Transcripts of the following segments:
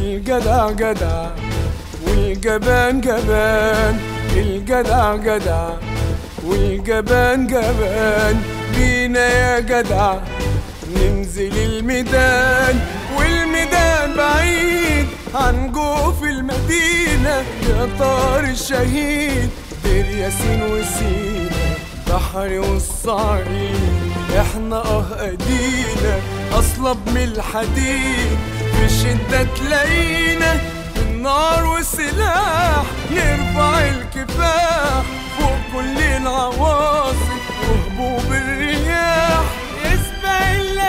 الجدع جدع والجبان جبان، الجدع جدع والجبان جبان، بينا يا جدع ننزل الميدان، والميدان بعيد عن جوف المدينة، يا طار الشهيد دير ياسين وسينا، بحر والصعيد احنا ايدينا، اصلب من الحديد في الشدة تلاقينا، بالنار والسلاح نرفع الكفاح، فوق كل العواصف وهبوب الرياح، يسبق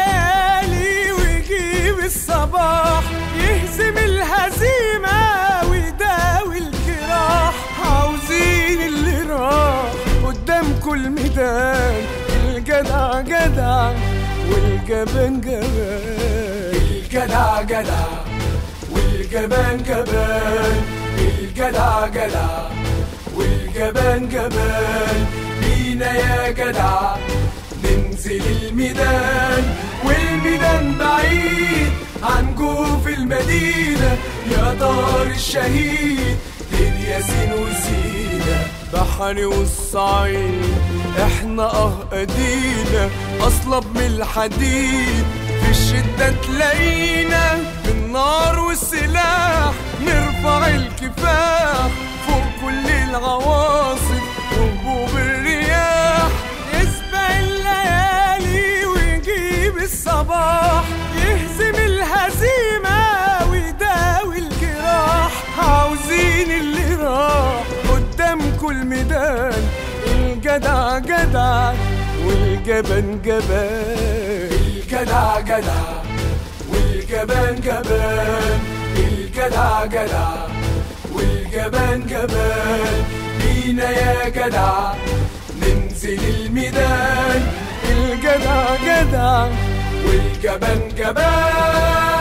الليالي ويجيب الصباح، يهزم الهزيمة ويداوي الجراح، عاوزين اللي راح قدام كل ميدان، الجدع جدع والجبان جبان، الجدع جدع والجبان جبان، الجدع جدع والجبان جبان، بينا يا جدع ننزل الميدان، والميدان بعيد عن جوف المدينة، يا دار الشهيد دير ياسين وسينا، بحر والصعيد احنا ايدينا، اصلب من الحديد في الشدة تلاقينا، بالنار والسلاح نرفع الكفاح، فوق كل العواصف وهبوب الرياح، يسبق الليالي ويجيب الصباح، يهزم الهزيمة ويداوي الجراح، عاوزين اللي راح قدام كل ميدان، الجدع جدع والجبان جبان، الجدع جدع والجبان جبان، الجدع جدع والجبان جبان، بينا يا جدع ننزل الميدان، الجدع جدع والجبان جبان.